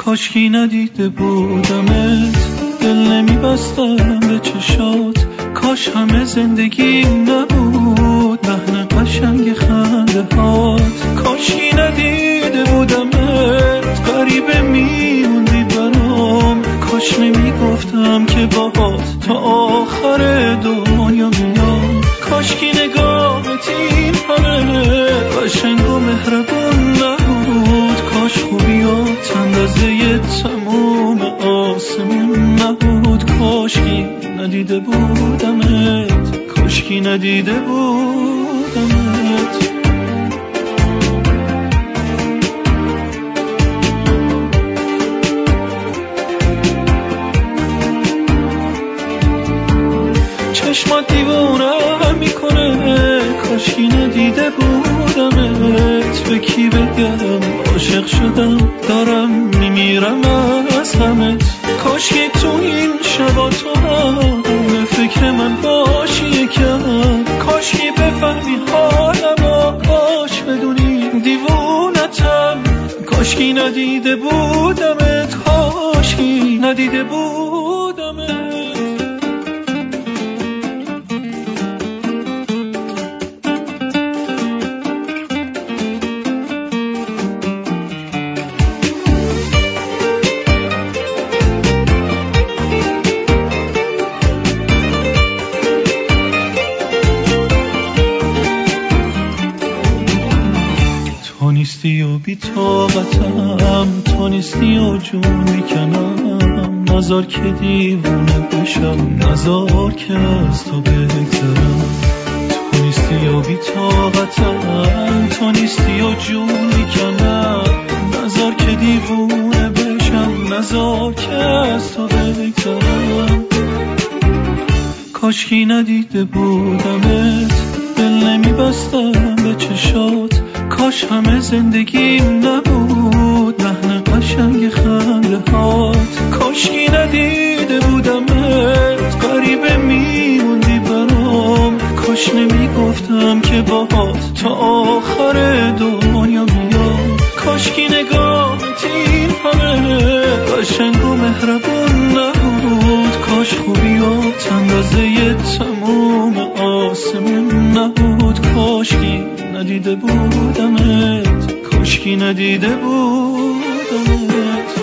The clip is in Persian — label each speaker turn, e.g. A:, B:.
A: کاشکی ندیده بودمت، دل نمیبستم به چشات، کاش همه زندگیم نبود لحن قشنگ خنده هات. کاشکی ندیده بودمت، غریبه میموندی برام، کاش نمیگفتم که باهات تا آخر دنیا میام. کاشکی نگاهت این همه قشنگ و مهربون نبود، کاش خوبیات اندازه تموم آسمون نبود. کاشکی ندیده بودمت، کاشکی ندیده بودمت. چشمات دیوونم میکنه، کاشکی ندیده بودمت. به کی بگم عاشق شدم، دارم میمیرم از غمت. کاشکی تو این شبا تو هم به فکر من باشی یکم، کاشکی بفهمی حالمو، کاش بدونی دیوونتم. کاشکی ندیده بودمت، کاشکی ندیده بودمت. تو نیستی و بی طاقتم، تو نیستی و جون میکنم، نذار که دیوونه بشم، نذار که از تو بگذرم. تو نیستی و بی طاقتم، تو نیستی و جون میکنم، نذار که دیوونه بشم، نذار که از تو بگذرم. کاشکی ندیده بودمت، دل نمیبستم به چشات، کاش همه زندگیم نبود لحن قشنگ خنده هات. کاشکی ندیده بودمت، غریبه میموندی برام، کاش نمیگفتم که باهات تا آخر دنیا میام. کاشکی نگاهت این همه قشنگ و مهربون نبود، کاش خوبیات اندازه تموم آسمون نبود. کاشکی ندیده بودمت، کاشکی ندیده بودمت.